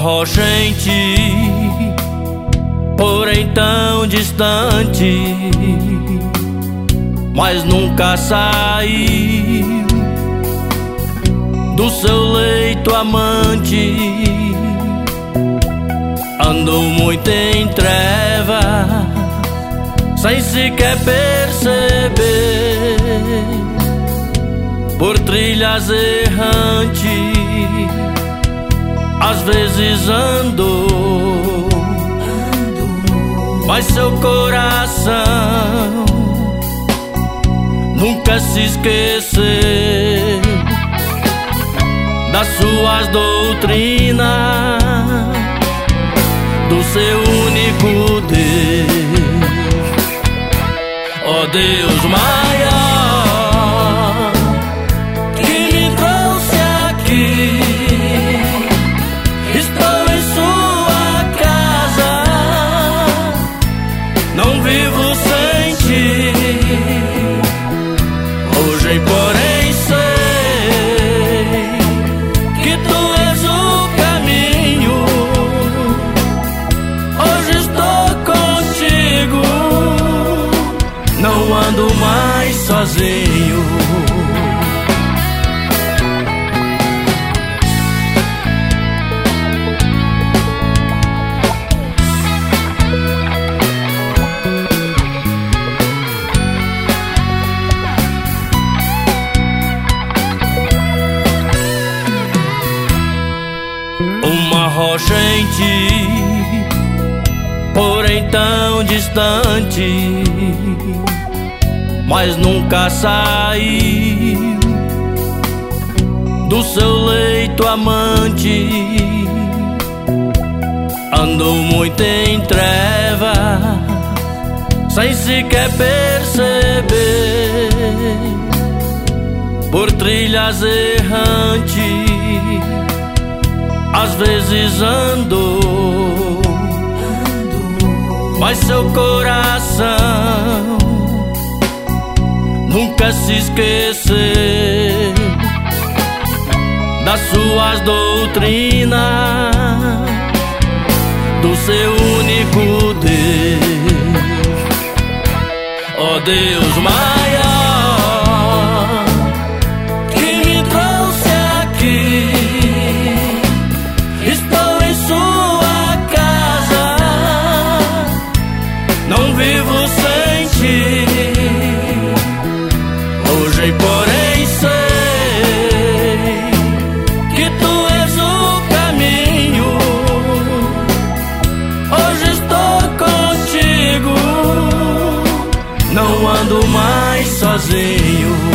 rocha em ti, porém tão distante, mas nunca saiu do seu leito amante. Andou muito em trevas, sem sequer perceber, por trilhas errantes, às vezes andou, mas seu coração nunca se esqueceu das suas doutrinas, do seu único Deus. Ó Deus maior, que me trouxe aqui, estou em sua casa, não vivo sem ti. Hoje, porém, sei que tu és o caminho. Hoje estou contigo, não ando mais sozinho. Uma rocha em ti, porém tão distante, mas nunca saiu do seu leito amante. Andou muito em trevas, sem sequer perceber, por trilhas errantes, às vezes andou, mas seu coração nunca se esqueceu das suas doutrinas, do seu único Deus. Ó Deus maior, que me trouxe aqui, estou em sua casa, não vivo sem ti. Hoje, porém, sei que tu és o caminho. Hoje estou contigo, não ando mais sozinho.